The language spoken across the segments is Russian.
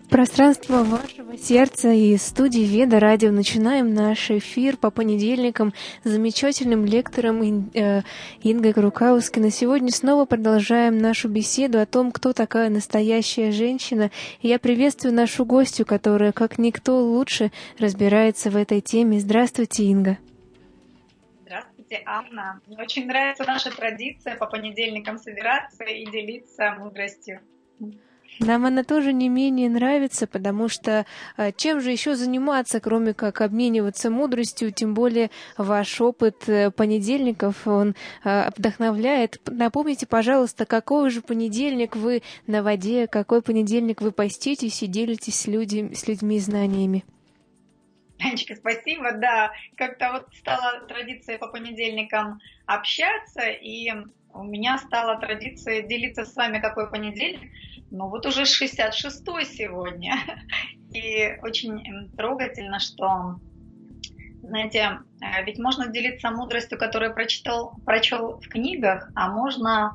Пространство вашего сердца и студии Веда Радио. Начинаем наш эфир по понедельникам с замечательным лектором Ингой Крукаускиной. Сегодня снова продолжаем нашу беседу о том, кто такая настоящая женщина. И я приветствую нашу гостью, которая, как никто лучше, разбирается в этой теме. Здравствуйте, Инга. Здравствуйте, Анна. Мне очень нравится наша традиция по понедельникам собираться и делиться мудростью. Нам она тоже не менее нравится, потому что чем же еще заниматься, кроме как обмениваться мудростью, тем более ваш опыт понедельников, он вдохновляет. Напомните, пожалуйста, какой же понедельник вы на воде, какой понедельник вы поститесь и делитесь с людьми знаниями. Анечка, спасибо. Да, как-то вот стала традицией по понедельникам общаться, и у меня стала традиция делиться с вами, какой понедельник. Ну вот уже 66-й сегодня. И очень трогательно, что, знаете, ведь можно делиться мудростью, которую прочел в книгах, а можно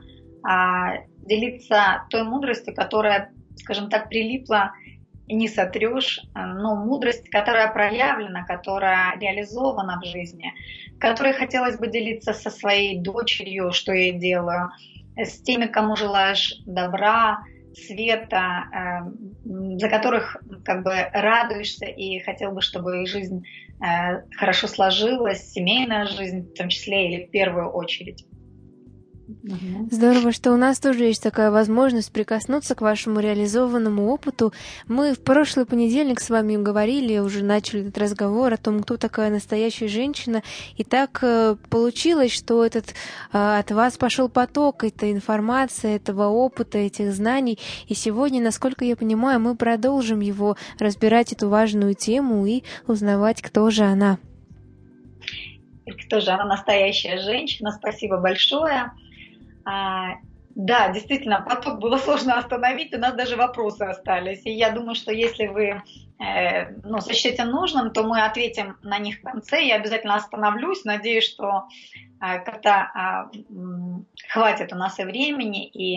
делиться той мудростью, которая, скажем так, прилипла и не сотрешь, но мудрость, которая проявлена, которая реализована в жизни, которой хотелось бы делиться со своей дочерью, что я делаю, с теми, кому желаешь добра, света, за которых как бы радуешься и хотел бы, чтобы их жизнь хорошо сложилась, семейная жизнь в том числе или в первую очередь. Здорово, что у нас тоже есть такая возможность прикоснуться к вашему реализованному опыту. Мы в прошлый понедельник с вами говорили, уже начали этот разговор о том, кто такая настоящая женщина. И так получилось, что от вас пошел поток этой информации, этого опыта, этих знаний. И сегодня, насколько я понимаю, мы продолжим его разбирать, эту важную тему, и узнавать, кто же она. Кто же она, настоящая женщина? Спасибо большое. Да, действительно, поток было сложно остановить, у нас даже вопросы остались. И я думаю, что если вы сочтете нужным, то мы ответим на них в конце. Я обязательно остановлюсь. Надеюсь, что как-то хватит у нас и времени, и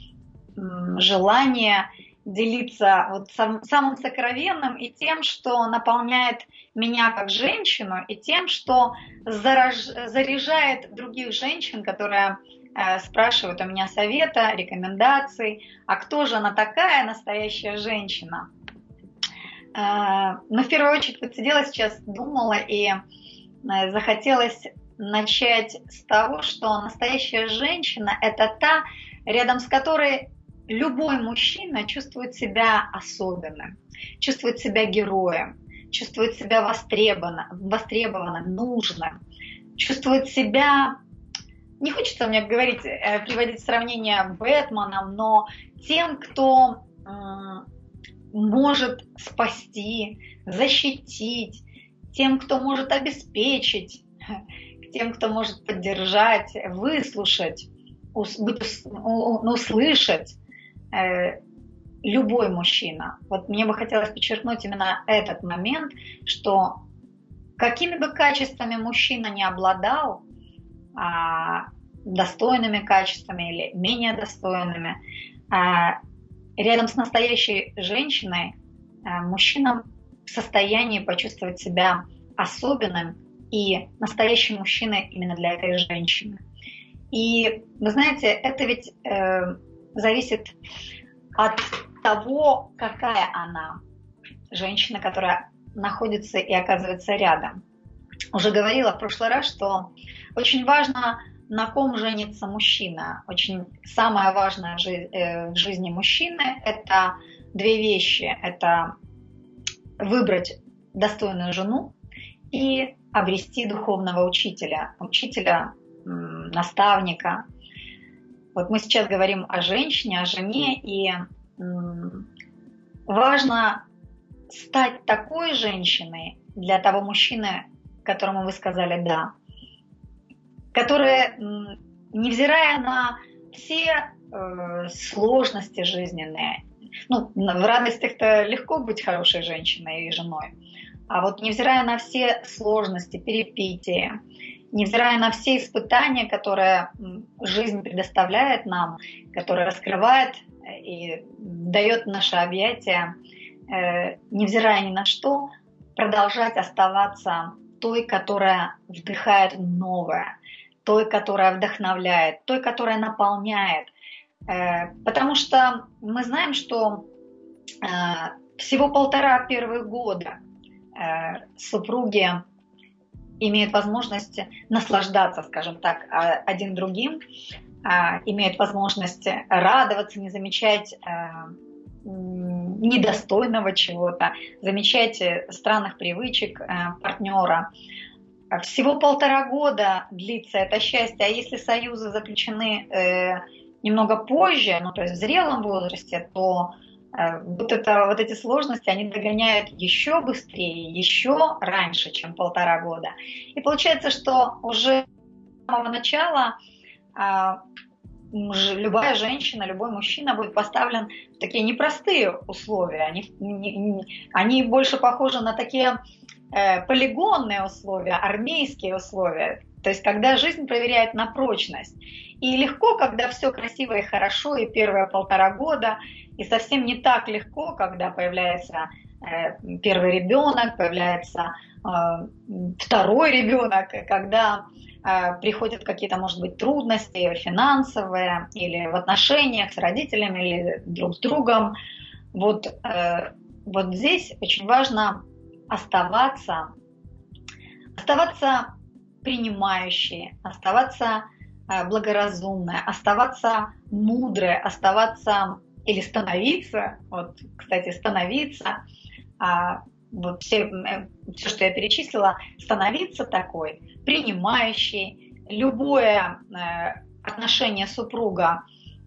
желания делиться вот самым сокровенным и тем, что наполняет меня как женщину, и тем, что заряжает других женщин, которые спрашивают у меня совета, рекомендаций, а кто же она такая, настоящая женщина. Но в первую очередь вот сидела сейчас, думала, и захотелось начать с того, что настоящая женщина – это та, рядом с которой любой мужчина чувствует себя особенным, чувствует себя героем, чувствует себя востребованным, нужным, чувствует себя... Не хочется мне приводить сравнение Бэтменом, но тем, кто может спасти, защитить, тем, кто может обеспечить, тем, кто может поддержать, выслушать, услышать любой мужчина. Вот мне бы хотелось подчеркнуть именно этот момент, что какими бы качествами мужчина не обладал, достойными качествами или менее достойными, рядом с настоящей женщиной мужчина в состоянии почувствовать себя особенным и настоящим мужчиной именно для этой женщины. И вы знаете, это ведь зависит от того, какая она, женщина, которая находится и оказывается рядом. Уже говорила в прошлый раз, что очень важно, на ком женится мужчина. Самое важное в жизни мужчины – это две вещи. Это выбрать достойную жену и обрести духовного учителя, наставника. Вот мы сейчас говорим о женщине, о жене, и важно стать такой женщиной для того мужчины, которому вы сказали «да», которая, невзирая на все сложности жизненные, в радостях-то легко быть хорошей женщиной и женой, а вот невзирая на все сложности, перипетии, невзирая на все испытания, которые жизнь предоставляет нам, которые раскрывает и дает наше объятие, невзирая ни на что, продолжать оставаться той, которая вдыхает новое, той, которая вдохновляет, той, которая наполняет. Потому что мы знаем, что всего 1,5 первых года супруги имеют возможность наслаждаться, скажем так, один другим, имеют возможность радоваться, не замечать недостойного чего-то, замечать странных привычек партнера. Всего 1,5 года длится это счастье, а если союзы заключены немного позже, ну то есть в зрелом возрасте, то вот эти сложности, они догоняют еще быстрее, еще раньше, чем 1,5 года. И получается, что уже с самого начала любая женщина, любой мужчина будет поставлен в такие непростые условия. Они больше похожи на такие полигонные условия, армейские условия. То есть, когда жизнь проверяет на прочность. И легко, когда все красиво и хорошо, и первые 1,5 года, и совсем не так легко, когда появляется первый ребенок, появляется второй ребенок, когда приходят какие-то, может быть, трудности финансовые или в отношениях с родителями, или друг с другом. Вот здесь очень важно оставаться принимающей, оставаться благоразумной, оставаться мудрой, оставаться или становиться, вот, кстати, становиться, вот все, что я перечислила, становиться такой, принимающей любое отношение супруга,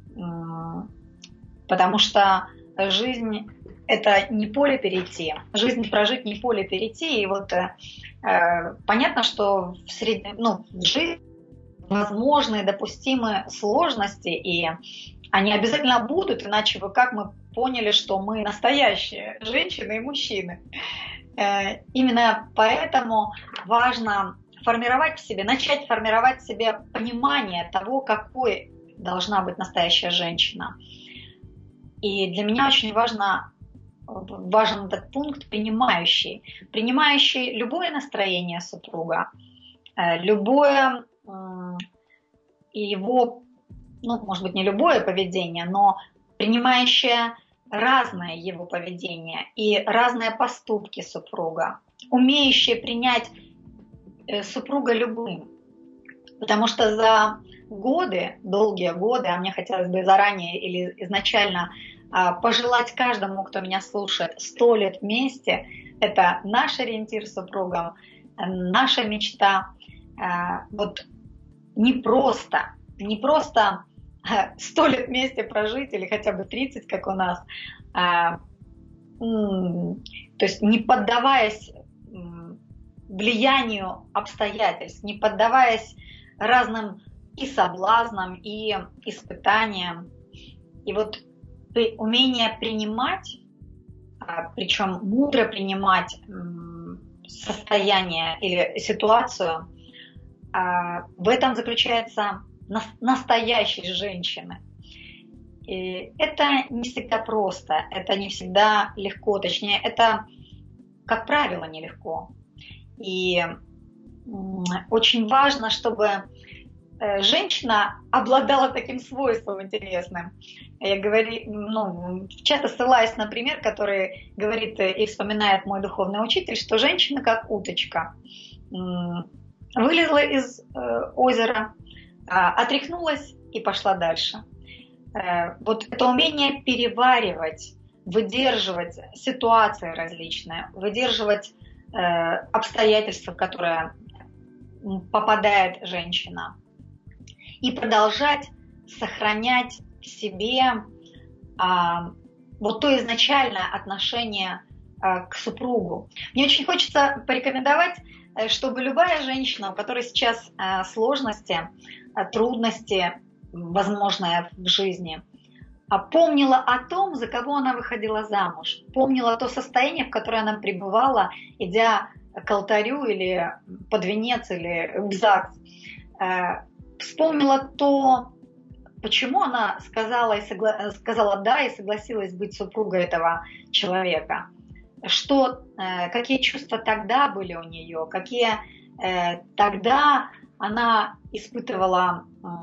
потому что жизнь – это не поле перейти, жизнь прожить не поле перейти, и вот понятно, что в жизни возможны допустимы сложности, и они обязательно будут, иначе бы как мы поняли, что мы настоящие женщины и мужчины. Именно поэтому важно начать формировать в себе понимание того, какой должна быть настоящая женщина. И для меня очень важен этот пункт принимающий любое настроение супруга, любое его, может быть, не любое поведение, но принимающее разное его поведение и разные поступки супруга, умеющее принять супруга любым. Потому что за долгие годы, а мне хотелось бы заранее или изначально пожелать каждому, кто меня слушает, 100 лет вместе, это наш ориентир с супругом, наша мечта. Вот не просто 100 лет вместе прожить или хотя бы 30, как у нас, то есть не поддаваясь влиянию обстоятельств, не поддаваясь разным и соблазнам, и испытаниям. И вот умение принимать, причем мудро принимать состояние или ситуацию, в этом заключается настоящей женщины. И это не всегда просто, это не всегда легко, точнее, это, как правило, нелегко. И очень важно, чтобы женщина обладала таким свойством интересным. Я говорю, часто ссылаюсь на пример, который говорит и вспоминает мой духовный учитель, что женщина как уточка. Вылезла из озера, отряхнулась и пошла дальше. Вот это умение переваривать, выдерживать ситуации различные, выдерживать обстоятельства, в которые попадает женщина, и продолжать сохранять в себе вот то изначальное отношение к супругу. Мне очень хочется порекомендовать, чтобы любая женщина, у которой сейчас сложности, трудности, возможные в жизни, помнила о том, за кого она выходила замуж, помнила то состояние, в которое она пребывала, идя к алтарю или под венец или в ЗАГС, вспомнила почему она сказала да и согласилась быть супругой этого человека. Какие чувства тогда были у нее, какие тогда она испытывала,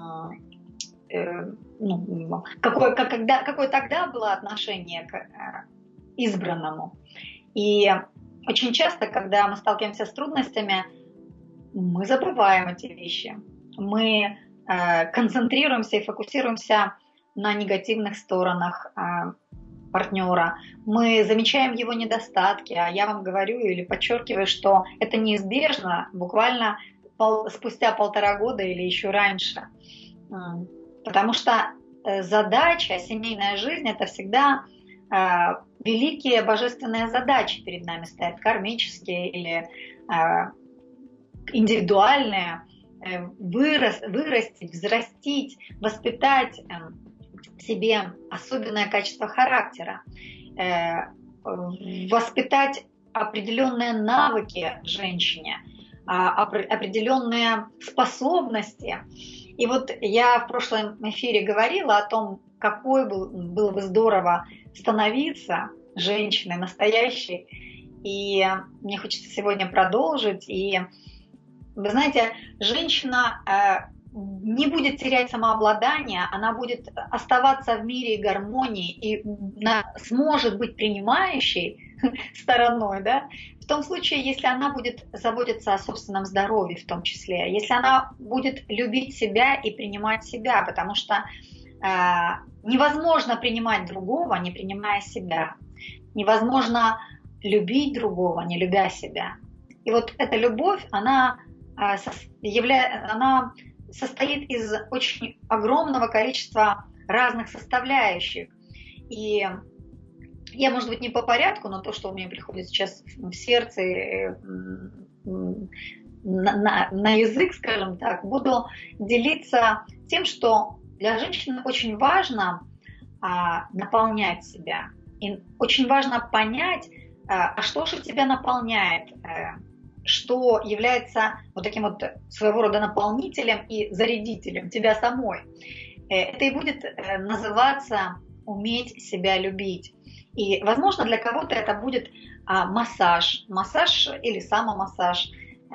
какое тогда было отношение к избранному. И очень часто, когда мы сталкиваемся с трудностями, мы забываем эти вещи. Мы концентрируемся и фокусируемся на негативных сторонах партнера. Мы замечаем его недостатки, а я вам говорю или подчеркиваю, что это неизбежно буквально спустя 1,5 года или еще раньше. Потому что задача, семейная жизнь — это всегда великие божественные задачи перед нами стоят, кармические или индивидуальные. Вырастить, взрастить, воспитать в себе особенное качество характера, воспитать определенные навыки женщине, определенные способности. И вот я в прошлом эфире говорила о том, какой было бы здорово становиться женщиной настоящей. И мне хочется сегодня продолжить. И вы знаете, женщина не будет терять самообладание, она будет оставаться в мире гармонии и сможет быть принимающей стороной, да, в том случае, если она будет заботиться о собственном здоровье в том числе, если она будет любить себя и принимать себя, потому что невозможно принимать другого, не принимая себя, невозможно любить другого, не любя себя. И вот эта любовь, она состоит из очень огромного количества разных составляющих. И я, может быть, не по порядку, но то, что у меня приходит сейчас в сердце, на язык, скажем так, буду делиться тем, что для женщины очень важно наполнять себя. И очень важно понять, а что же тебя наполняет, что является вот таким вот своего рода наполнителем и зарядителем тебя самой. Это и будет называться «уметь себя любить». И, возможно, для кого-то это будет массаж или самомассаж.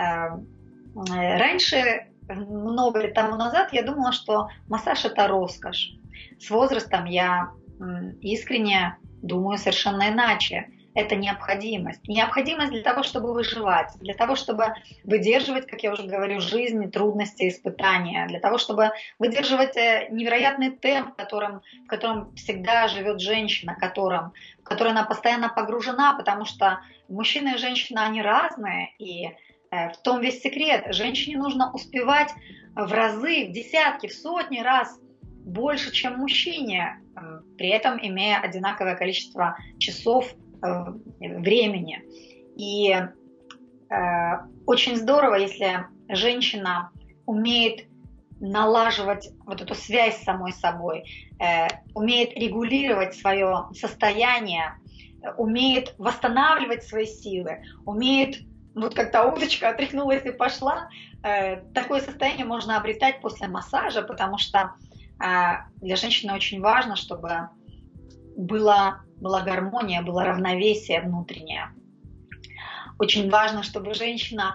Раньше, много лет тому назад, я думала, что массаж – это роскошь. С возрастом я искренне думаю совершенно иначе. Это необходимость. Необходимость для того, чтобы выживать, для того, чтобы выдерживать, как я уже говорю, жизнь, трудности, испытания, для того, чтобы выдерживать невероятный темп, в котором всегда живет женщина, в которой она постоянно погружена, потому что мужчина и женщина, они разные, и в том весь секрет. Женщине нужно успевать в разы, в десятки, в сотни раз больше, чем мужчине, при этом имея одинаковое количество часов времени. И очень здорово, если женщина умеет налаживать вот эту связь с самой собой, умеет регулировать свое состояние, умеет восстанавливать свои силы, умеет, вот как та удочка отряхнулась и пошла. Такое состояние можно обретать после массажа, потому что для женщины очень важно, чтобы была гармония, было равновесие внутреннее. Очень важно, чтобы женщина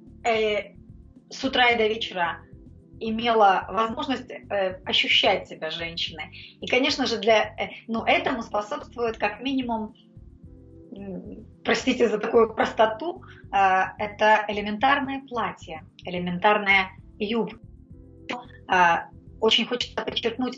с утра и до вечера имела возможность ощущать себя женщиной. И, конечно же, этому способствует как минимум, простите за такую простоту, это элементарное платье, элементарная юбка. Очень хочется подчеркнуть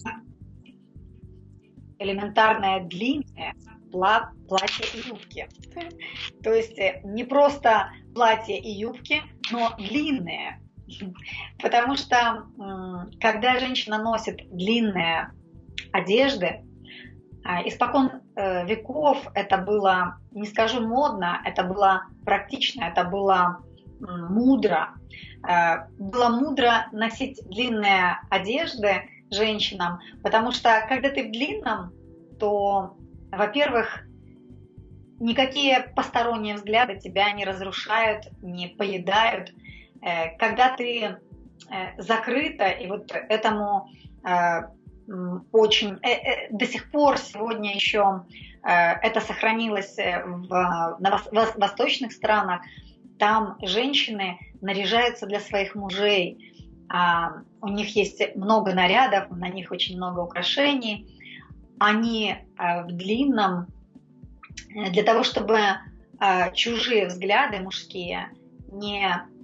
элементарное длинное платье и юбки. То есть не просто платье и юбки, но длинные. Потому что когда женщина носит длинные одежды, испокон веков это было, не скажу модно, это было практично, это было мудро. Было мудро носить длинные одежды женщинам, потому что когда ты в длинном, то, во-первых, никакие посторонние взгляды тебя не разрушают, не поедают. Когда ты закрыта, и вот этому очень до сих пор сегодня еще это сохранилось на восточных странах. Там женщины наряжаются для своих мужей. У них есть много нарядов, на них очень много украшений. Они в длинном, для того, чтобы чужие взгляды мужские не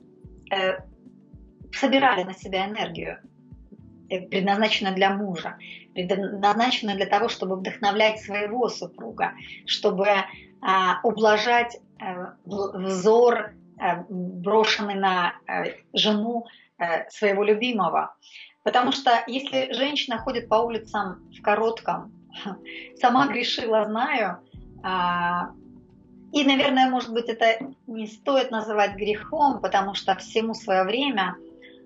собирали на себя энергию, предназначенную для мужа, предназначенную для того, чтобы вдохновлять своего супруга, чтобы ублажать взор, брошенный на жену своего любимого. Потому что если женщина ходит по улицам в коротком, сама грешила, знаю, и, наверное, может быть, это не стоит называть грехом, потому что всему свое время,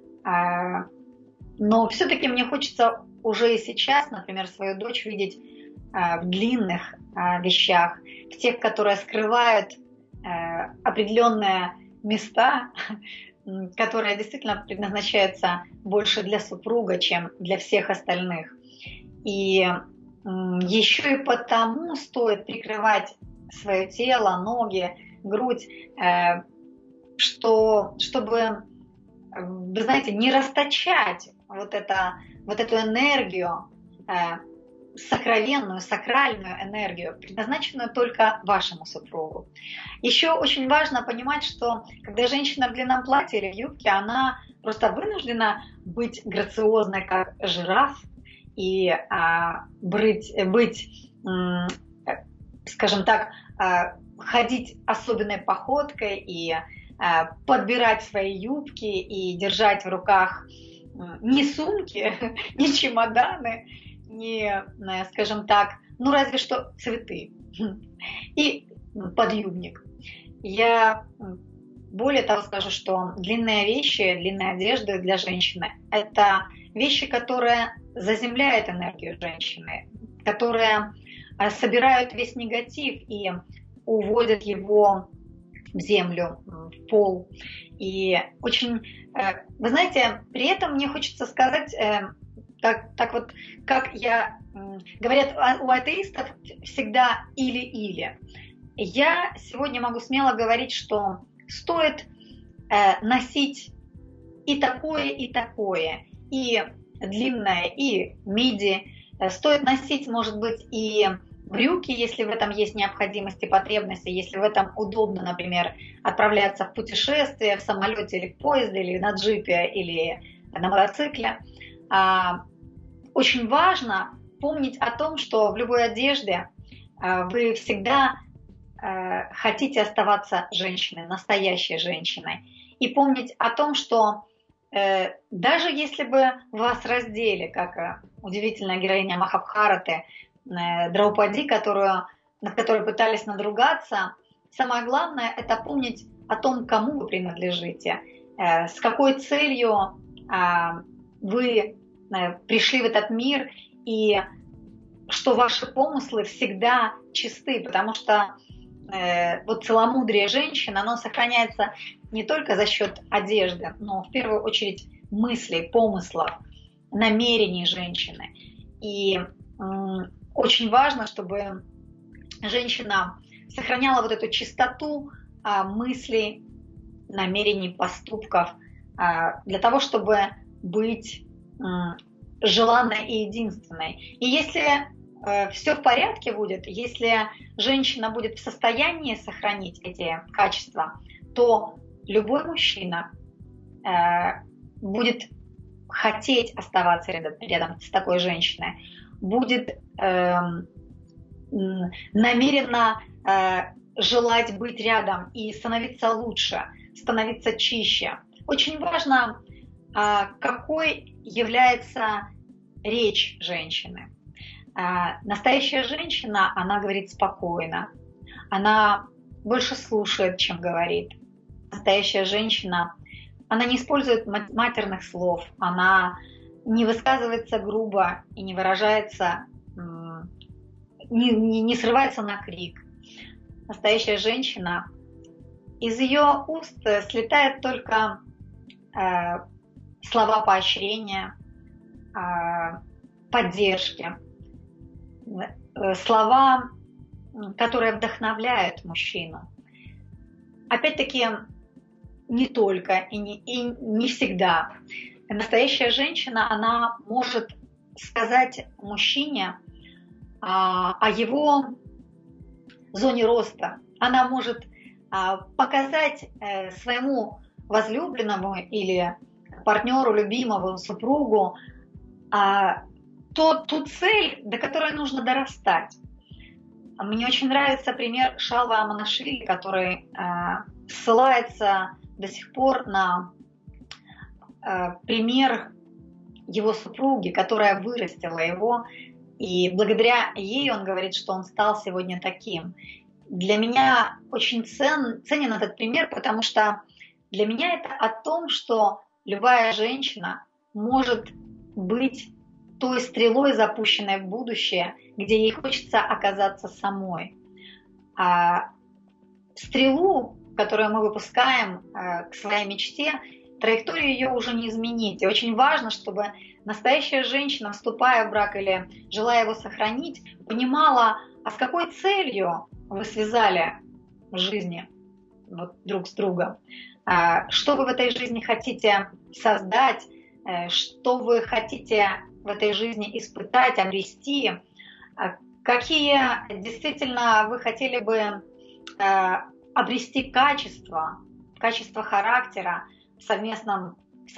но все-таки мне хочется уже и сейчас, например, свою дочь видеть в длинных вещах, в тех, которые скрывают определенные места, которые действительно предназначаются больше для супруга, чем для всех остальных. И еще и потому стоит прикрывать свое тело, ноги, грудь, чтобы, вы знаете, не расточать вот эту энергию, сокровенную, сакральную энергию, предназначенную только вашему супругу. Еще очень важно понимать, что когда женщина в длинном платье или в юбке, она просто вынуждена быть грациозной, как жираф, и быть, скажем так, ходить особенной походкой и подбирать свои юбки и держать в руках не сумки, не чемоданы, не, скажем так, ну разве что цветы и подъюбник. Я более того скажу, что длинные вещи, длинная одежда для женщины – это вещи, которые заземляют энергию женщины, которые собирают весь негатив и уводят его в землю, в пол. И очень, вы знаете, при этом мне хочется сказать, как говорят у атеистов всегда или-или. Я сегодня могу смело говорить, что стоит носить и такое, и длинное, и миди. Стоит носить, может быть, и брюки, если в этом есть необходимость и потребность, если в этом удобно, например, отправляться в путешествие в самолете или в поезде, или на джипе, или на мотоцикле. Очень важно помнить о том, что в любой одежде вы всегда хотите оставаться женщиной, настоящей женщиной. И помнить о том, что даже если бы вас раздели, как удивительная героиня Махабхараты, Драупади, над которой пытались надругаться, самое главное – это помнить о том, кому вы принадлежите, с какой целью вы пришли в этот мир, и что ваши помыслы всегда чисты, потому что вот целомудрие женщин, оно сохраняется не только за счет одежды, но в первую очередь мыслей, помыслов, намерений женщины. И очень важно, чтобы женщина сохраняла вот эту чистоту мыслей, намерений, поступков, для того, чтобы быть желанной и единственной. И если все в порядке будет, если женщина будет в состоянии сохранить эти качества, то любой мужчина будет хотеть оставаться рядом с такой женщиной, будет намеренно желать быть рядом и становиться лучше, становиться чище. Очень важно, какой является речь женщины. Настоящая женщина, она говорит спокойно, она больше слушает, чем говорит. Настоящая женщина, она не использует матерных слов, она не высказывается грубо и не выражается, не срывается на крик. Настоящая женщина, из ее уст слетают только слова поощрения, поддержки, слова, которые вдохновляют мужчину. Опять-таки, не только и не всегда. Настоящая женщина, она может сказать мужчине о его зоне роста. Она может показать своему возлюбленному или партнеру, любимому, супругу ту цель, до которой нужно дорастать. Мне очень нравится пример Шалва Аманашвили, который ссылается до сих пор на пример его супруги, которая вырастила его, и благодаря ей он говорит, что он стал сегодня таким. Для меня очень ценен этот пример, потому что для меня это о том, что любая женщина может быть той стрелой, запущенной в будущее, где ей хочется оказаться самой. А стрелу, которую мы выпускаем к своей мечте, траекторию ее уже не изменить. И очень важно, чтобы настоящая женщина, вступая в брак или желая его сохранить, понимала, а с какой целью вы связали в жизни друг с другом, что вы в этой жизни хотите создать, что вы хотите в этой жизни испытать, обрести, какие действительно вы хотели бы обрести качества характера в совместном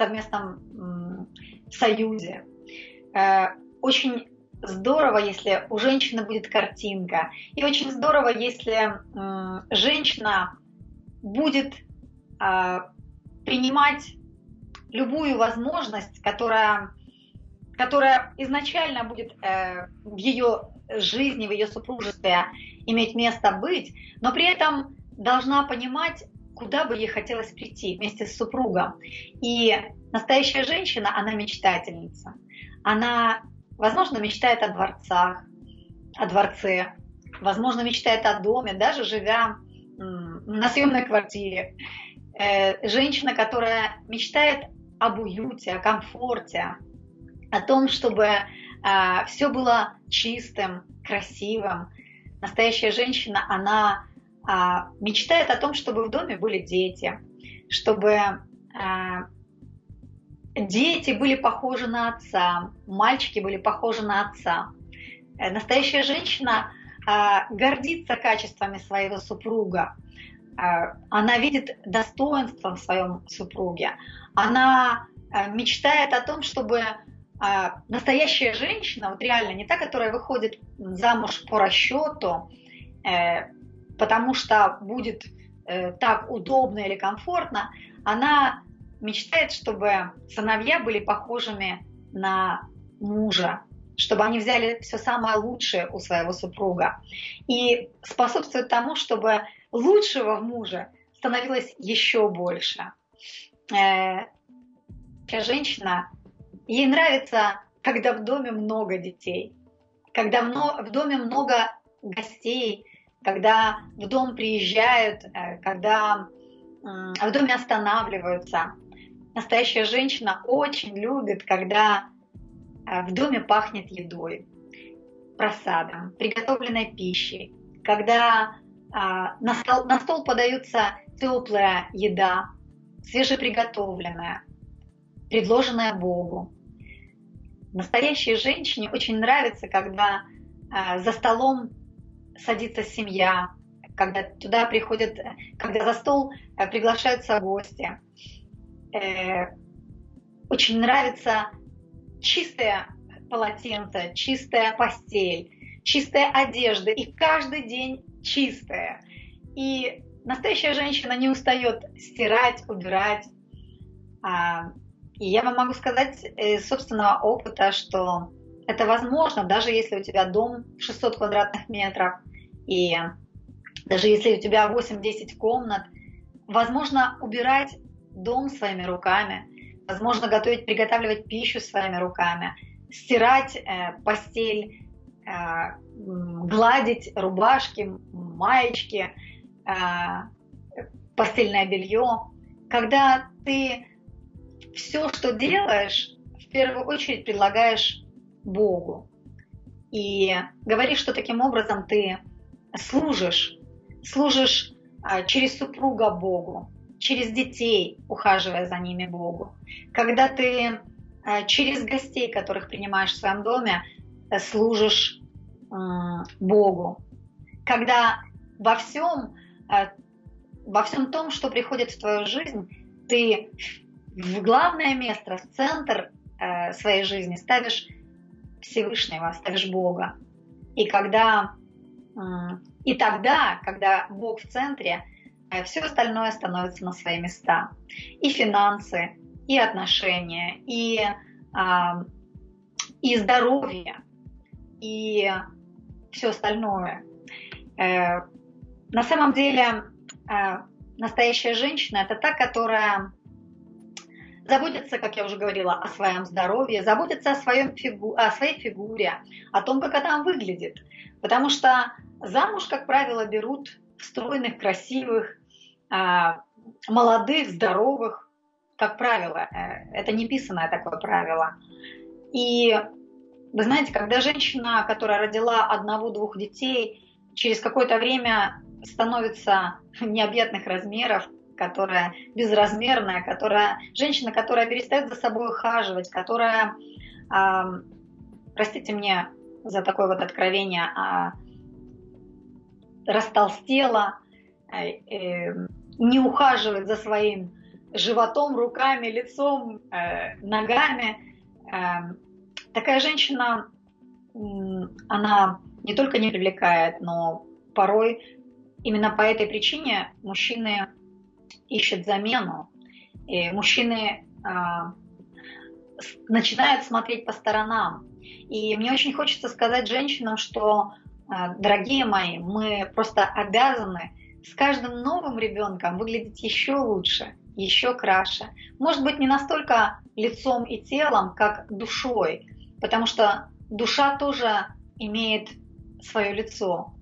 союзе. Очень здорово, если у женщины будет картинка, и очень здорово, если женщина будет принимать любую возможность, которая изначально будет в ее жизни, в ее супружестве иметь место быть, но при этом должна понимать, куда бы ей хотелось прийти вместе с супругом. И настоящая женщина, она мечтательница. Она, возможно, мечтает о дворце, возможно, мечтает о доме, даже живя на съемной квартире. Женщина, которая мечтает об уюте, о комфорте, о том, чтобы все было чистым, красивым. Настоящая женщина, она мечтает о том, чтобы в доме были дети, чтобы дети были похожи на отца, мальчики были похожи на отца. Настоящая женщина гордится качествами своего супруга. Она видит достоинство в своем супруге. Она мечтает о том, чтобы настоящая женщина, вот реально не та, которая выходит замуж по расчету, потому что будет так удобно или комфортно, она мечтает, чтобы сыновья были похожими на мужа, чтобы они взяли все самое лучшее у своего супруга. И способствует тому, чтобы лучшего в муже становилось еще больше. Женщина, ей нравится, когда в доме много детей, когда в доме много гостей, когда в дом приезжают, когда в доме останавливаются. Настоящая женщина очень любит, когда в доме пахнет едой, просадом, приготовленной пищей, когда на стол подается теплая еда, свежеприготовленная, предложенная Богу. Настоящей женщине очень нравится, когда за столом садится семья, когда туда приходят, когда за стол приглашаются гости. Очень нравится чистое полотенце, чистая постель, чистая одежда, и каждый день чистая. И настоящая женщина не устает стирать, убирать. И я вам могу сказать из собственного опыта, что это возможно, даже если у тебя дом 600 квадратных метров, и даже если у тебя 8-10 комнат, возможно убирать дом своими руками, возможно готовить, приготавливать пищу своими руками, стирать постель, гладить рубашки, маечки, постельное белье. Когда ты все, что делаешь первую очередь предлагаешь Богу. И говоришь, что таким образом ты служишь через супруга Богу, через детей, ухаживая за ними Богу. Когда ты через гостей, которых принимаешь в своем доме, служишь Богу. Когда во всем том, что приходит в твою жизнь, ты в главное место, в центр своей жизни ставишь Всевышнего, ставишь Бога. И тогда, когда Бог в центре, все остальное становится на свои места. И финансы, и отношения, и здоровье, и все остальное. На самом деле, настоящая женщина – это та, которая заботится, как я уже говорила, о своем здоровье, заботится о своей фигуре, о том, как она выглядит. Потому что замуж, как правило, берут стройных, красивых, молодых, здоровых, как правило. Это не писанное такое правило. И вы знаете, когда женщина, которая родила 1-2 детей, через какое-то время становится необъятных размеров, которая безразмерная, женщина, которая перестает за собой ухаживать, которая, простите мне за такое вот откровение, растолстела, не ухаживает за своим животом, руками, лицом, ногами. Такая женщина, она не только не привлекает, но порой именно по этой причине мужчины ищут замену. И мужчины начинают смотреть по сторонам. И мне очень хочется сказать женщинам, что, дорогие мои, мы просто обязаны с каждым новым ребенком выглядеть еще лучше, еще краше. Может быть, не настолько лицом и телом, как душой, потому что душа тоже имеет свое лицо.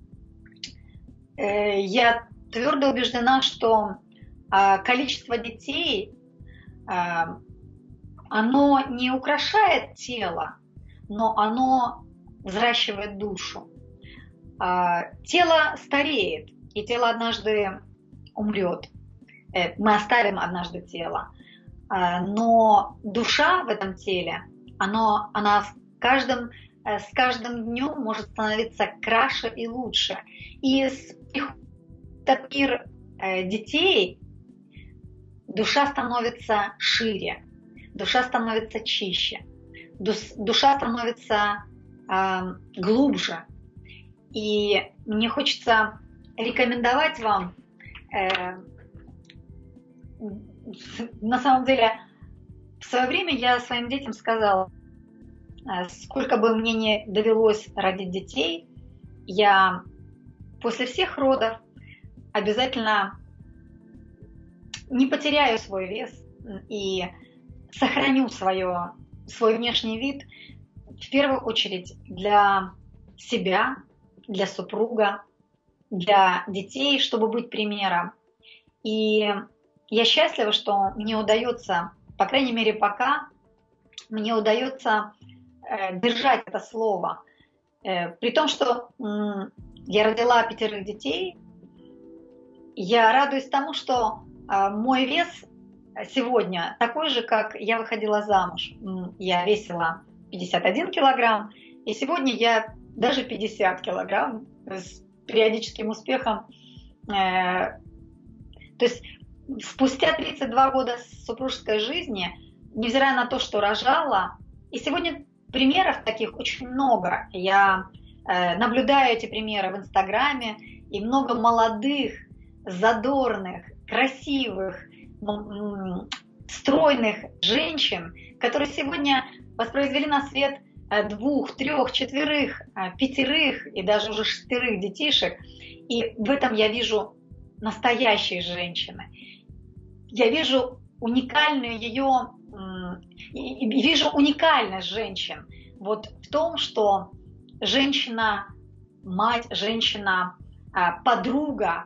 Я твердо убеждена, что количество детей, оно не украшает тело, но оно взращивает душу. Тело стареет, и тело однажды умрет. Мы оставим однажды тело. Но душа в этом теле, она с каждым днем может становиться краше и лучше. И с мир детей душа становится шире, душа становится чище, душа становится глубже. И мне хочется рекомендовать вам, на самом деле, в свое время я своим детям сказала, сколько бы мне ни довелось родить детей, я после всех родов обязательно не потеряю свой вес и сохраню свой внешний вид в первую очередь для себя, для супруга, для детей, чтобы быть примером. И я счастлива, что мне удается, по крайней мере пока, мне удается держать это слово. При том, что я родила 5 детей, я радуюсь тому, что мой вес сегодня такой же, как я выходила замуж. Я весила 51 килограмм, и сегодня я даже 50 килограмм с периодическим успехом. То есть спустя 32 года супружеской жизни, невзирая на то, что рожала, и сегодня примеров таких очень много. Я наблюдаю эти примеры в Инстаграме, и много молодых, задорных, красивых, стройных женщин, которые сегодня воспроизвели на свет 2, 3, 4, 5 и даже уже 6 детишек. И в этом я вижу настоящие женщины. Я вижу уникальную ее, вижу уникальность женщин вот в том, что женщина, мать, женщина, подруга,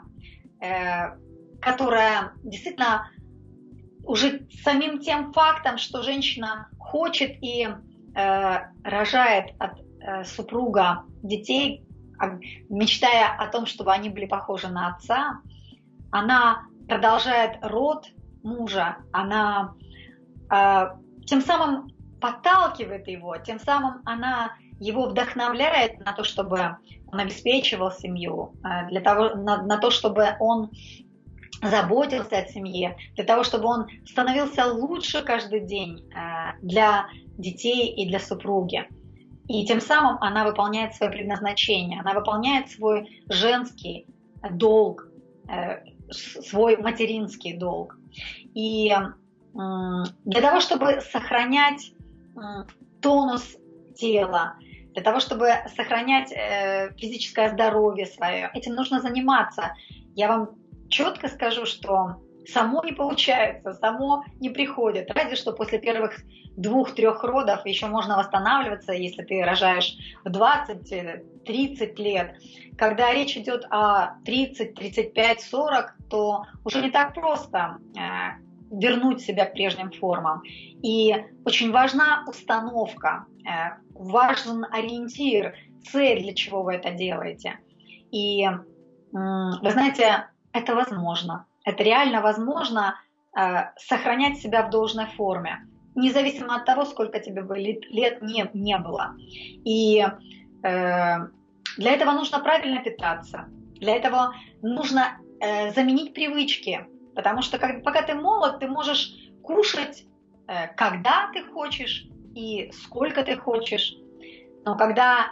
которая действительно уже самим тем фактом, что женщина хочет и рожает от супруга детей, мечтая о том, чтобы они были похожи на отца, она продолжает род мужа, она тем самым подталкивает его, тем самым она его вдохновляет на то, чтобы он обеспечивал семью, на то, чтобы он заботился о семье, для того, чтобы он становился лучше каждый день для детей и для супруги. И тем самым она выполняет свое предназначение, она выполняет свой женский долг, свой материнский долг. И для того, чтобы сохранять тонус тела, для того, чтобы сохранять физическое здоровье свое, этим нужно заниматься. Я вам четко скажу, что само не получается, само не приходит. Разве что после первых 2-3 родов еще можно восстанавливаться, если ты рожаешь в 20-30 лет. Когда речь идет о 30, 35, 40, то уже не так просто вернуть себя к прежним формам. И очень важна установка, важен ориентир, цель, для чего вы это делаете. И вы знаете, это возможно. Это реально возможно сохранять себя в должной форме, независимо от того, сколько тебе бы лет не было. И для этого нужно правильно питаться. Для этого нужно заменить привычки. Потому что пока ты молод, ты можешь кушать, когда ты хочешь и сколько ты хочешь. Но когда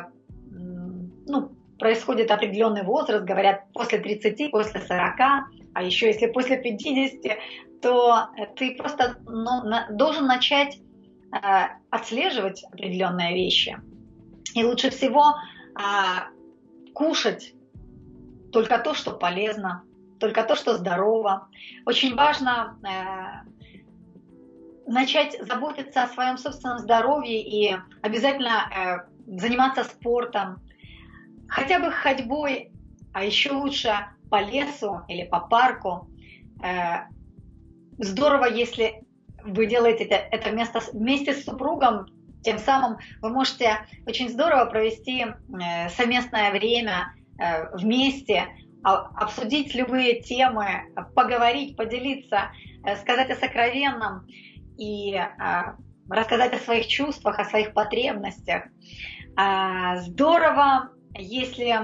происходит определенный возраст, говорят, после 30, после 40, а еще если после 50, то ты просто должен начать отслеживать определенные вещи. И лучше всего кушать только то, что полезно, только то, что здорово. Очень важно начать заботиться о своем собственном здоровье и обязательно заниматься спортом, хотя бы ходьбой, а еще лучше по лесу или по парку. Здорово, если вы делаете это вместе с супругом, тем самым вы можете очень здорово провести совместное время вместе, обсудить любые темы, поговорить, поделиться, сказать о сокровенном и рассказать о своих чувствах, о своих потребностях. Здорово, если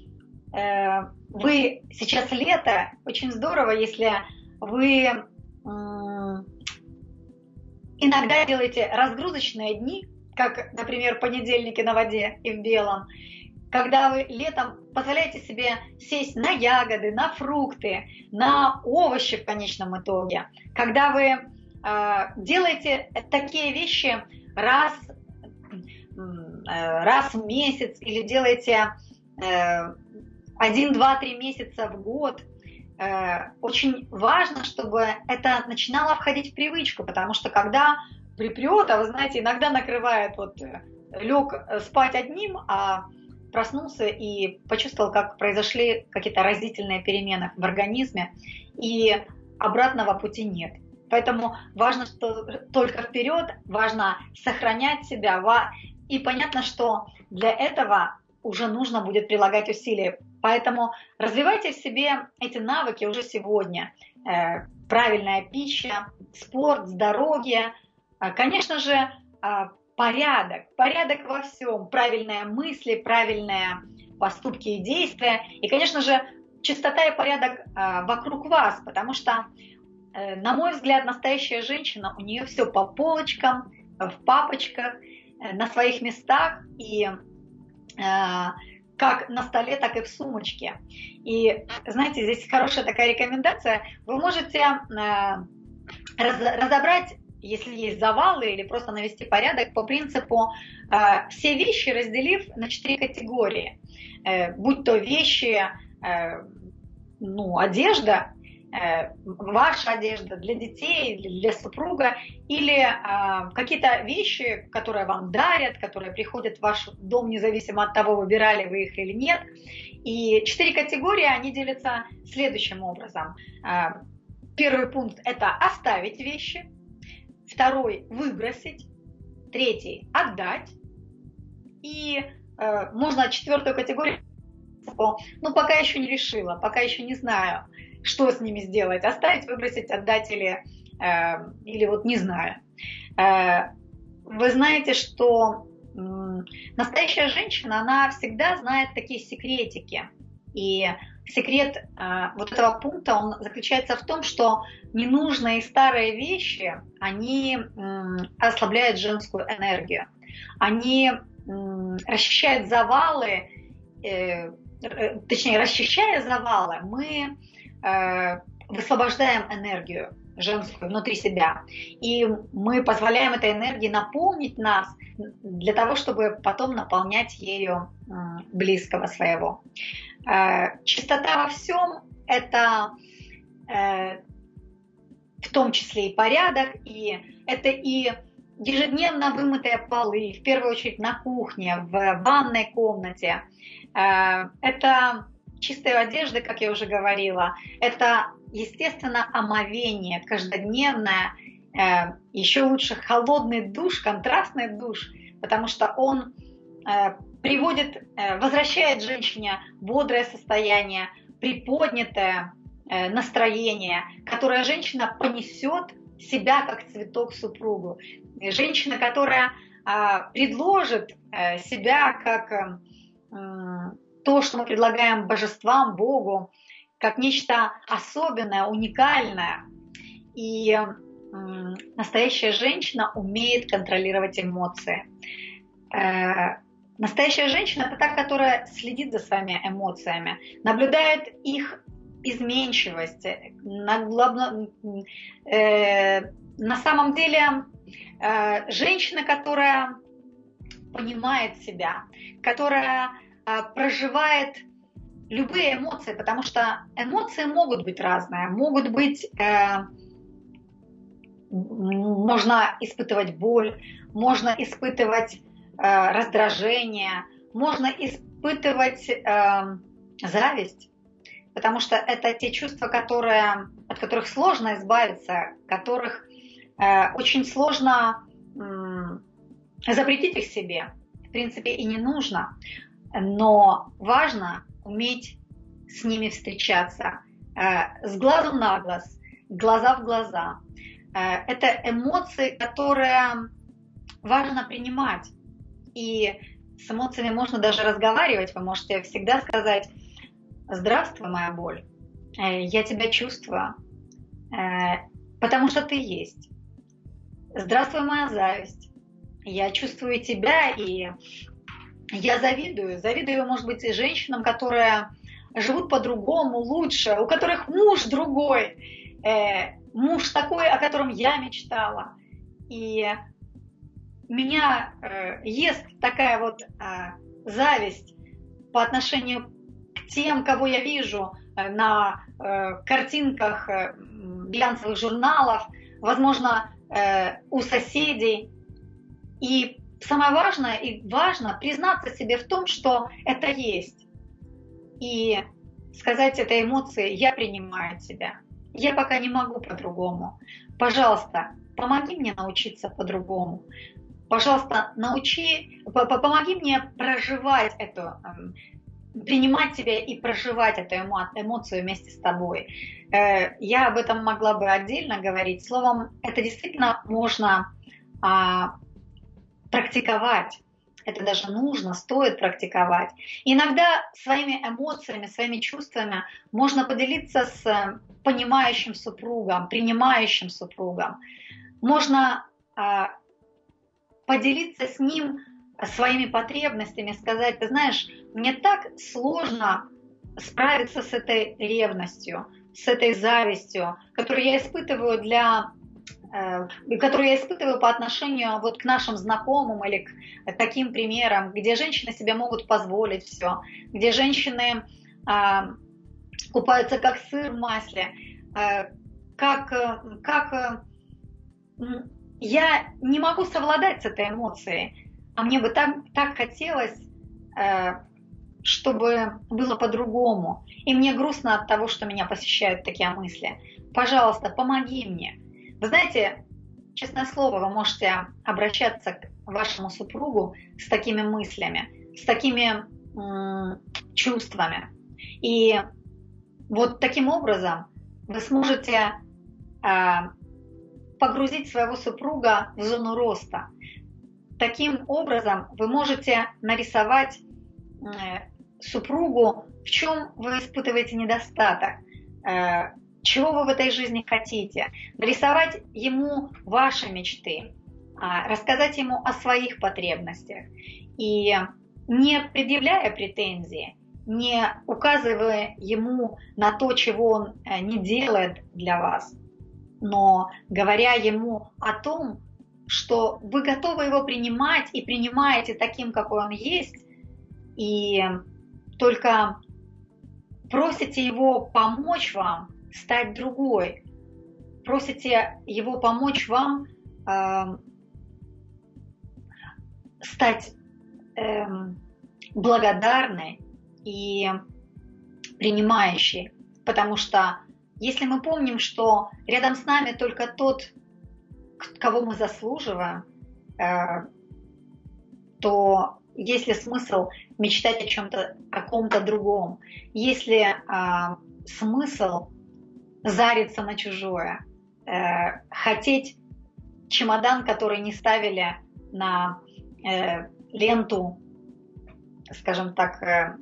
вы сейчас лето, очень здорово, если вы иногда делаете разгрузочные дни, как, например, понедельники на воде и в белом, когда вы летом позволяете себе сесть на ягоды, на фрукты, на овощи в конечном итоге, когда вы делаете такие вещи раз в месяц или делаете 1, 2, 3 месяца в год, очень важно, чтобы это начинало входить в привычку, потому что когда припрет, вы знаете, иногда накрывает, лег спать одним, а проснулся и почувствовал, как произошли какие-то разительные перемены в организме, и обратного пути нет. Поэтому важно, что только вперед, важно сохранять себя, и понятно, что для этого уже нужно будет прилагать усилия. Поэтому развивайте в себе эти навыки уже сегодня. Правильная пища, спорт, здоровье, конечно же, порядок во всем, правильные мысли, правильные поступки и действия, и, конечно же, чистота и порядок вокруг вас, потому что, на мой взгляд, настоящая женщина, у нее все по полочкам, в папочках, на своих местах, и как на столе, так и в сумочке. И, знаете, здесь хорошая такая рекомендация. Вы можете разобрать, если есть завалы, или просто навести порядок по принципу все вещи, разделив на 4 категории. Будь то вещи, одежда, ваша одежда для детей, для супруга, или какие-то вещи, которые вам дарят, которые приходят в ваш дом, независимо от того, выбирали вы их или нет. И 4 категории, они делятся следующим образом. Первый пункт – это оставить вещи. второй – выбросить, третий – отдать, и можно четвертую категорию, ну, пока еще не решила, пока еще не знаю, что с ними сделать, оставить, выбросить, отдать или вот не знаю. Вы знаете, что настоящая женщина, она всегда знает такие секретики. И секрет вот этого пункта, он заключается в том, что ненужные и старые вещи, они ослабляют женскую энергию. Они расчищают завалы, точнее, расчищая завалы, мы высвобождаем энергию женскую внутри себя. И мы позволяем этой энергии наполнить нас для того, чтобы потом наполнять ею близкого своего. Чистота во всем – это в том числе и порядок, и это и ежедневно вымытые полы, в первую очередь на кухне, в ванной комнате. Это чистые одежды, как я уже говорила. Это, естественно, омовение каждодневное. Еще лучше холодный душ, контрастный душ, потому что он возвращает женщине бодрое состояние, приподнятое настроение, которое женщина понесет себя как цветок супругу. Женщина, которая предложит себя как то, что мы предлагаем божествам, Богу, как нечто особенное, уникальное. И настоящая женщина умеет контролировать эмоции. Настоящая женщина – это та, которая следит за своими эмоциями, наблюдает их изменчивость. На самом деле, женщина, которая понимает себя, которая проживает любые эмоции, потому что эмоции могут быть разные, можно испытывать боль, можно испытывать раздражение, можно испытывать зависть, потому что это те чувства, от которых сложно избавиться, которых очень сложно запретить их себе. В принципе, и не нужно, но важно уметь с ними встречаться с глазу на глаз, глаза в глаза. Это эмоции, которые важно принимать. И с эмоциями можно даже разговаривать. Вы можете всегда сказать: «Здравствуй, моя боль, я тебя чувствую, потому что ты есть. Здравствуй, моя зависть, я чувствую тебя, и я завидую. Завидую, может быть, и женщинам, которые живут по-другому, лучше, у которых муж другой, муж такой, о котором я мечтала. И меня ест такая вот зависть по отношению к тем, кого я вижу на картинках глянцевых журналов, возможно, у соседей. И самое важное и важно признаться себе в том, что это есть. И сказать этой эмоции: я принимаю тебя. Я пока не могу по-другому. Пожалуйста, помоги мне научиться по-другому. Пожалуйста, помоги мне проживать принимать тебя и проживать эту эмоцию вместе с тобой. Я об этом могла бы отдельно говорить. Словом, это действительно можно практиковать. Это даже нужно, стоит практиковать. Иногда своими эмоциями, своими чувствами можно поделиться с понимающим супругом, принимающим супругом. Можно поделиться с ним своими потребностями, сказать: ты знаешь, мне так сложно справиться с этой ревностью, с этой завистью, которую я испытываю по отношению вот к нашим знакомым или к таким примерам, где женщины себе могут позволить все, где женщины купаются как сыр в масле, я не могу совладать с этой эмоцией, а мне бы так хотелось, чтобы было по-другому. И мне грустно от того, что меня посещают такие мысли. Пожалуйста, помоги мне. Вы знаете, честное слово, вы можете обращаться к вашему супругу с такими мыслями, с такими чувствами. И вот таким образом вы сможете погрузить своего супруга в зону роста. Таким образом вы можете нарисовать супругу, в чем вы испытываете недостаток, чего вы в этой жизни хотите, нарисовать ему ваши мечты, рассказать ему о своих потребностях и не предъявляя претензии, не указывая ему на то, чего он не делает для вас, но говоря ему о том, что вы готовы его принимать и принимаете таким, какой он есть, и только просите его помочь вам стать другой, просите его помочь вам стать благодарной и принимающей. Потому что если мы помним, что рядом с нами только тот, кого мы заслуживаем, то есть ли смысл мечтать о ком-то другом? Есть ли смысл зариться на чужое? Хотеть чемодан, который не ставили на ленту, скажем так,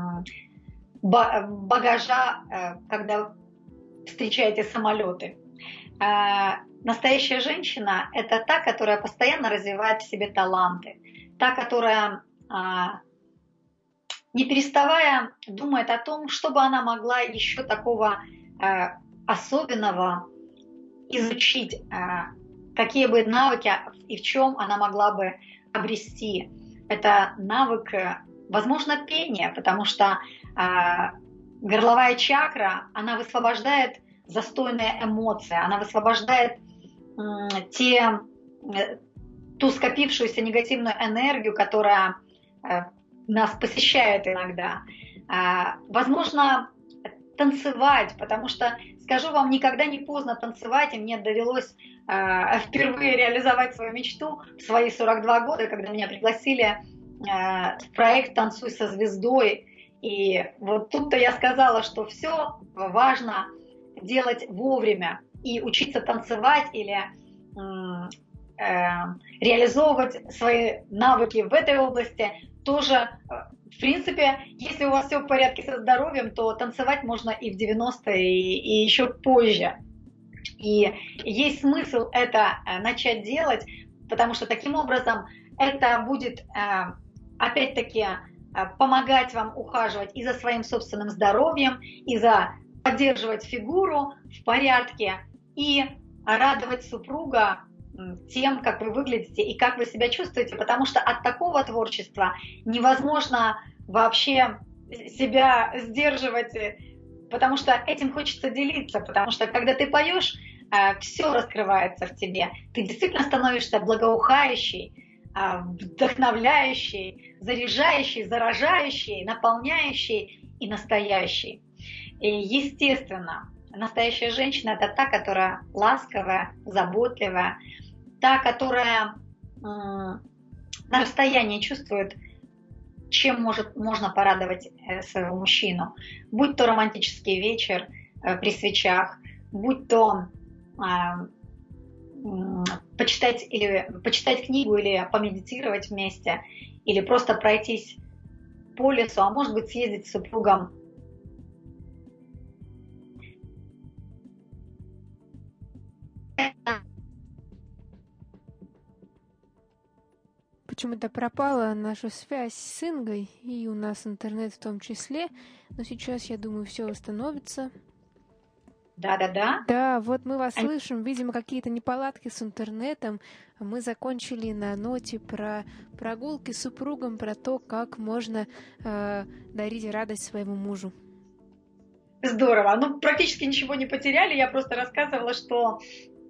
багажа, когда встречаете самолеты. Настоящая женщина – это та, которая постоянно развивает в себе таланты, та, которая, не переставая, думает о том, что бы она могла еще такого особенного изучить, какие бы навыки и в чем она могла бы обрести. Это навык, возможно, пения, потому что горловая чакра, она высвобождает застойные эмоции, она высвобождает ту скопившуюся негативную энергию, которая нас посещает иногда. Возможно, танцевать, потому что, скажу вам, никогда не поздно танцевать, и мне довелось впервые реализовать свою мечту в свои 42 года, когда меня пригласили в проект «Танцуй со звездой». И вот тут-то я сказала, что все важно делать вовремя и учиться танцевать или реализовывать свои навыки в этой области тоже. В принципе, если у вас все в порядке со здоровьем, то танцевать можно и в 90-е, и еще позже. И есть смысл это начать делать, потому что таким образом это будет, опять-таки, помогать вам ухаживать и за своим собственным здоровьем, и за поддерживать фигуру в порядке, и радовать супруга тем, как вы выглядите и как вы себя чувствуете, потому что от такого творчества невозможно вообще себя сдерживать, потому что этим хочется делиться, потому что когда ты поешь, все раскрывается в тебе, ты действительно становишься благоухающей, вдохновляющей, заряжающей, заражающей, наполняющей и настоящей. И естественно, настоящая женщина – это та, которая ласковая, заботливая, та, которая на расстоянии чувствует, чем можно порадовать своего мужчину. Будь то романтический вечер при свечах, будь то почитать книгу или помедитировать вместе, или просто пройтись по лесу, а может быть съездить с супругом Почему-то пропала наша связь с Ингой, и у нас интернет в том числе, но сейчас, я думаю, все восстановится. Да-да-да. Да, вот мы вас слышим. Видимо, какие-то неполадки с интернетом. Мы закончили на ноте про прогулки с супругом, про то, как можно дарить радость своему мужу. Здорово. Ну, практически ничего не потеряли. Я просто рассказывала, что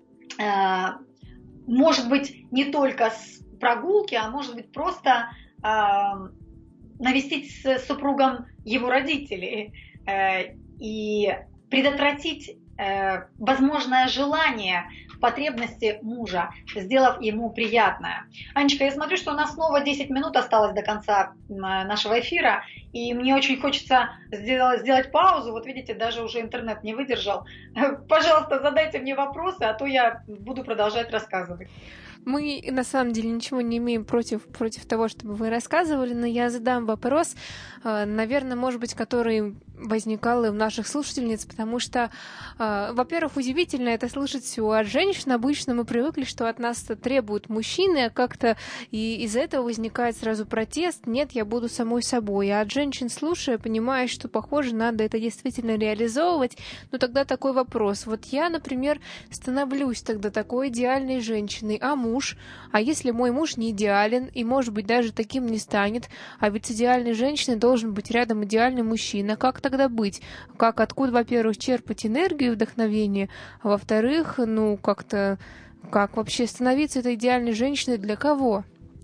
может быть не только с прогулки, а может быть просто навестить с супругом его родителей и предотвратить возможное желание потребности мужа, сделав ему приятное. Анечка, я смотрю, что у нас снова 10 минут осталось до конца нашего эфира, и мне очень хочется сделать паузу. Вот видите, даже уже интернет не выдержал. Пожалуйста, задайте мне вопросы, а то я буду продолжать рассказывать. Мы, на самом деле, ничего не имеем против того, чтобы вы рассказывали, но я задам вопрос, наверное, может быть, который возникал и у наших слушательниц, потому что, во-первых, удивительно это слышать всего от женщин. Обычно мы привыкли, что от нас требуют мужчины, а как-то и из-за этого возникает сразу протест. Нет, я буду самой собой. А от женщин, слушая, понимаешь, что, похоже, надо это действительно реализовывать. Но тогда такой вопрос. Вот я, например, становлюсь тогда такой идеальной женщиной, а муж? А если мой муж не идеален и, может быть, даже таким не станет, а ведь с идеальной женщиной должен быть рядом идеальный мужчина, как тогда быть? Откуда, во-первых, черпать энергию и вдохновение, а во-вторых, как вообще становиться этой идеальной женщиной для кого?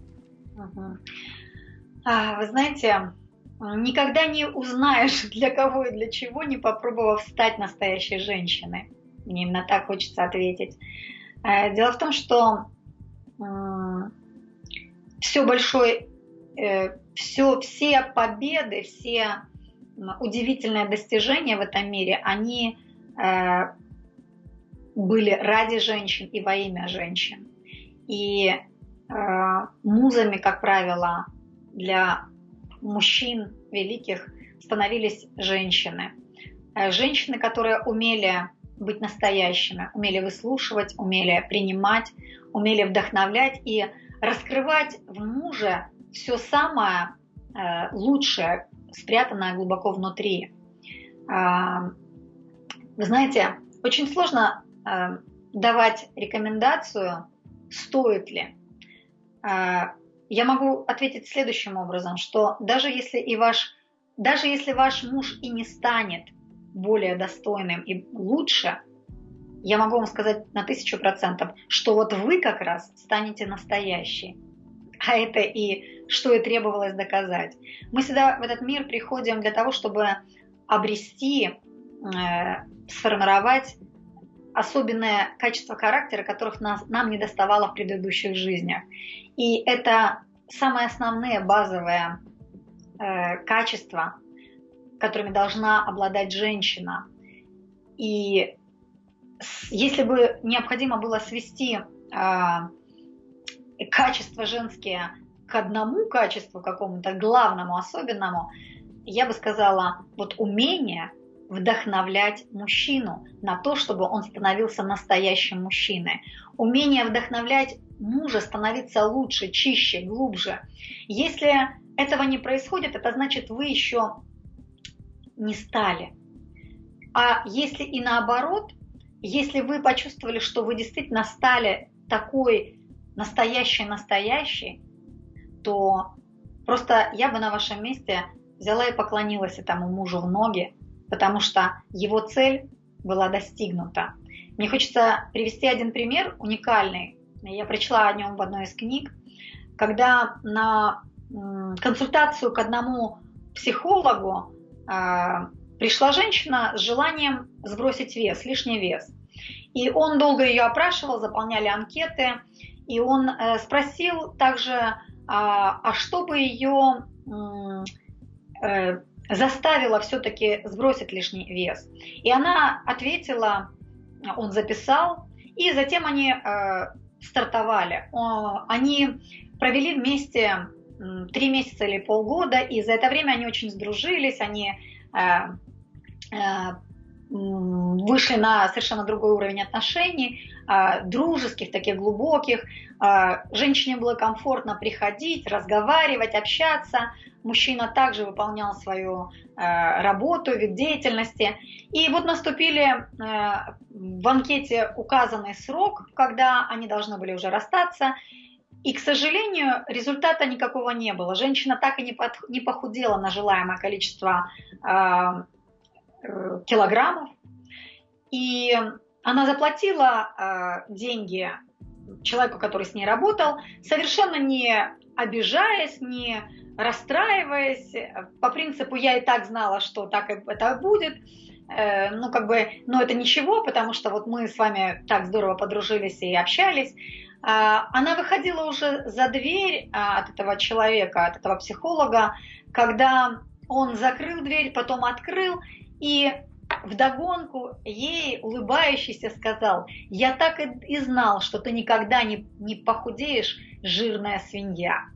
Вы знаете, никогда не узнаешь, для кого и для чего, не попробовав стать настоящей женщиной. Мне именно так хочется ответить. Дело в том, что все победы, все удивительные достижения в этом мире, они были ради женщин и во имя женщин. И музами, как правило, для мужчин великих становились женщины. Женщины, которые умели быть настоящими, умели выслушивать, умели принимать, умели вдохновлять и раскрывать в муже все самое лучшее, спрятанное глубоко внутри. Вы знаете, очень сложно давать рекомендацию, стоит ли. Я могу ответить следующим образом, что даже если ваш муж и не станет более достойным и лучше, я могу вам сказать на 1000%, что вот вы как раз станете настоящей. А это и что и требовалось доказать. Мы сюда, в этот мир, приходим для того, чтобы обрести, сформировать особенные качества характера, которых нам не доставало в предыдущих жизнях. И это самые основные базовые качества, которыми должна обладать женщина. И если бы необходимо было свести качества женские к одному качеству какому-то главному, особенному, я бы сказала, вот умение вдохновлять мужчину на то, чтобы он становился настоящим мужчиной. Умение вдохновлять мужа становиться лучше, чище, глубже. Если этого не происходит, это значит, вы еще не стали. А если и наоборот, если вы почувствовали, что вы действительно стали такой настоящий, то просто я бы на вашем месте взяла и поклонилась этому мужу в ноги, потому что его цель была достигнута. Мне хочется привести один пример уникальный. Я прочла о нем в одной из книг, когда на консультацию к одному психологу пришла женщина с желанием сбросить вес, лишний вес. И он долго ее опрашивал, заполняли анкеты, и он спросил также, а что бы ее заставило все-таки сбросить лишний вес. И она ответила, он записал, и затем они стартовали. Они провели вместе 3 месяца или полгода, и за это время они очень сдружились, они вышли на совершенно другой уровень отношений, дружеских, таких глубоких. Женщине было комфортно приходить, разговаривать, общаться. Мужчина также выполнял свою работу, вид деятельности. И вот наступили в анкете указанный срок, когда они должны были уже расстаться. И, к сожалению, результата никакого не было. Женщина так и не похудела на желаемое количество килограммов. И она заплатила деньги человеку, который с ней работал, совершенно не обижаясь, не расстраиваясь, по принципу «я и так знала, что так это будет». ну это ничего, потому что вот мы с вами так здорово подружились и общались. Она выходила уже за дверь от этого человека, от этого психолога, когда он закрыл дверь, потом открыл, и вдогонку ей, улыбающийся, сказал: «Я так и знал, что ты никогда не похудеешь, жирная свинья».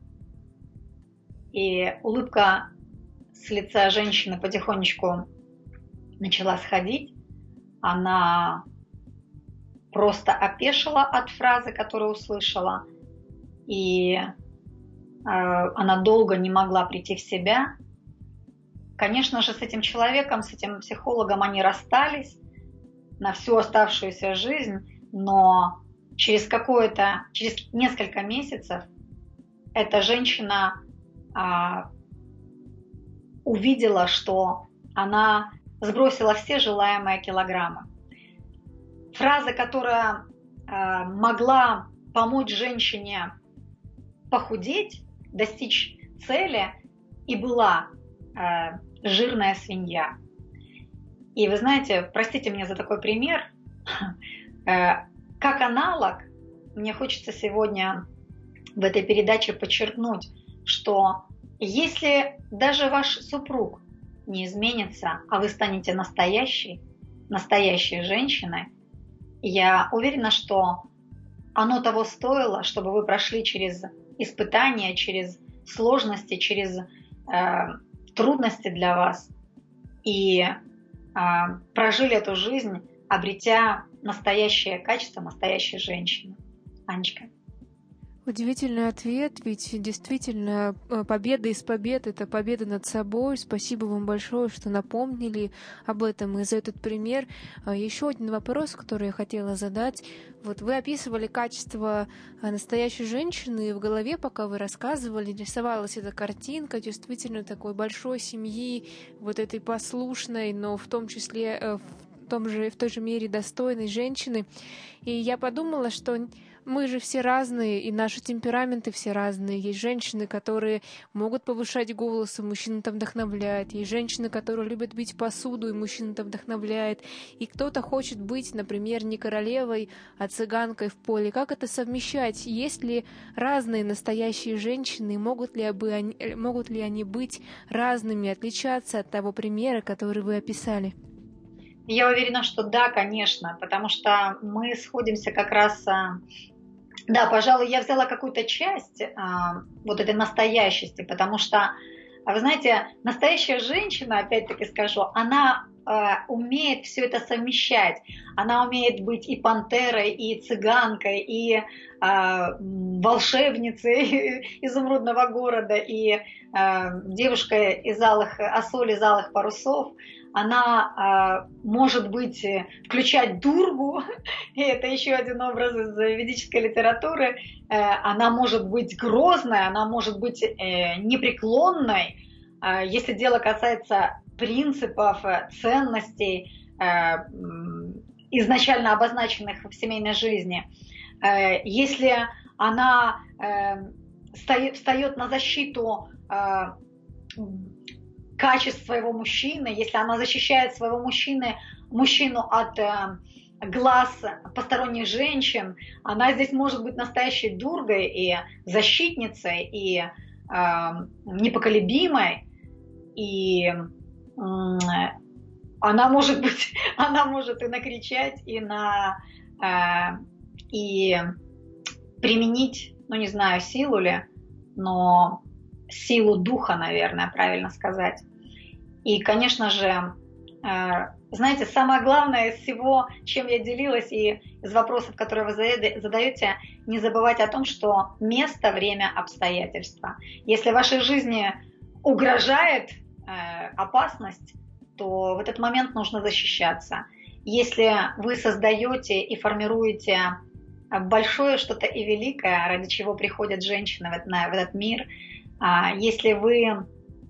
И улыбка с лица женщины потихонечку начала сходить. Она просто опешила от фразы, которую услышала, и она долго не могла прийти в себя. Конечно же, с этим человеком, с этим психологом они расстались на всю оставшуюся жизнь, но через несколько месяцев эта женщина увидела, что она сбросила все желаемые килограммы. Фраза, которая могла помочь женщине похудеть, достичь цели, и была жирная свинья. И вы знаете, простите меня за такой пример, как аналог, мне хочется сегодня в этой передаче подчеркнуть, что если даже ваш супруг не изменится, а вы станете настоящей женщиной, я уверена, что оно того стоило, чтобы вы прошли через испытания, через сложности, через трудности для вас и прожили эту жизнь, обретя настоящее качество настоящей женщины. Анечка. Удивительный ответ, ведь действительно победа из побед — это победа над собой. Спасибо вам большое, что напомнили об этом и за этот пример. Еще один вопрос, который я хотела задать. Вот вы описывали качество настоящей женщины, и в голове, пока вы рассказывали, рисовалась эта картинка действительно такой большой семьи, вот этой послушной, но в том числе в той же мере достойной женщины. И я подумала, что мы же все разные, и наши темпераменты все разные. Есть женщины, которые могут повышать голос, и мужчина это вдохновляет. Есть женщины, которые любят бить посуду, и мужчина это вдохновляет. И кто-то хочет быть, например, не королевой, а цыганкой в поле. Как это совмещать? Есть ли разные настоящие женщины? Могут ли они быть разными, отличаться от того примера, который вы описали? Я уверена, что да, конечно, потому что мы сходимся как раз... Да, пожалуй, я взяла какую-то часть вот этой настоящести, потому что, вы знаете, настоящая женщина, опять-таки скажу, она умеет все это совмещать. Она умеет быть и пантерой, и цыганкой, и волшебницей изумрудного города, и девушкой из Ассоль из алых парусов. Она может быть, включать Дургу, и это еще один образ из ведической литературы. Она может быть грозной, она может быть непреклонной, если дело касается принципов, ценностей, изначально обозначенных в семейной жизни. Если она встает на защиту качеств своего мужчины, если она защищает своего мужчину от глаз посторонних женщин, она здесь может быть настоящей Дургой и защитницей, и непоколебимой, и она может и накричать, и применить, ну не знаю, силу ли, но силу духа, наверное, правильно сказать. И, конечно же, знаете, самое главное из всего, чем я делилась, и из вопросов, которые вы задаете, не забывать о том, что место, время, обстоятельства. Если в вашей жизни угрожает опасность, то в этот момент нужно защищаться. Если вы создаете и формируете большое что-то и великое, ради чего приходят женщины в этот мир, если вы...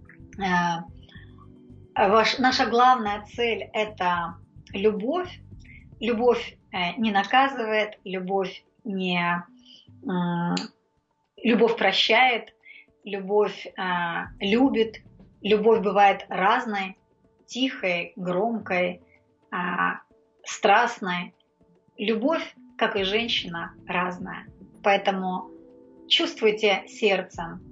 Наша главная цель – это любовь. Любовь не наказывает, любовь прощает, любовь любит. Любовь бывает разной, тихой, громкой, страстной. Любовь, как и женщина, разная. Поэтому чувствуйте сердцем,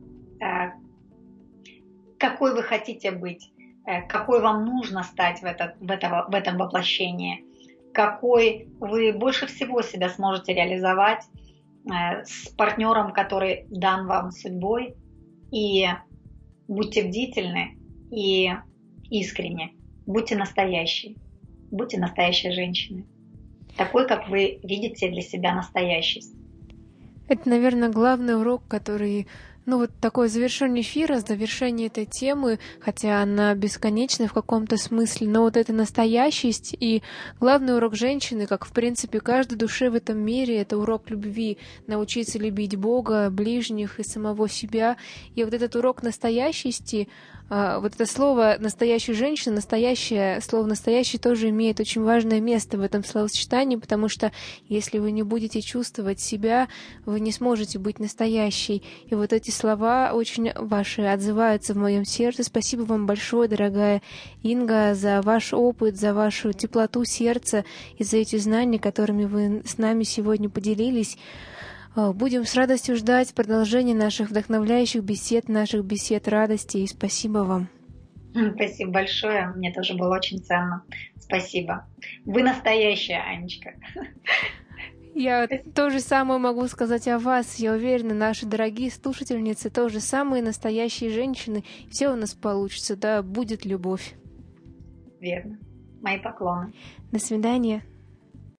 какой вы хотите быть, какой вам нужно стать в этом воплощении, какой вы больше всего себя сможете реализовать с партнером, который дан вам судьбой. И будьте бдительны и искренни. Будьте настоящей. Будьте настоящей женщиной. Такой, как вы видите для себя настоящесть. Это, наверное, главный урок, который... вот такое завершение эфира, завершение этой темы, хотя она бесконечна в каком-то смысле, но вот эта настоящесть и главный урок женщины, как, в принципе, каждой душе в этом мире, это урок любви, научиться любить Бога, ближних и самого себя. И вот этот урок настоящести, вот это слово «настоящая женщина», настоящее, слово «настоящий» тоже имеет очень важное место в этом словосочетании, потому что если вы не будете чувствовать себя, вы не сможете быть настоящей. И вот эти слова очень ваши отзываются в моем сердце. Спасибо вам большое, дорогая Инга, за ваш опыт, за вашу теплоту сердца и за эти знания, которыми вы с нами сегодня поделились. Будем с радостью ждать продолжения наших вдохновляющих бесед, наших бесед радости. И спасибо вам. Спасибо большое. Мне тоже было очень ценно. Спасибо. Вы настоящая, Анечка. Я то же самое могу сказать о вас. Я уверена, наши дорогие слушательницы тоже самые настоящие женщины. Все у нас получится, да, будет любовь. Верно. Мои поклоны. До свидания.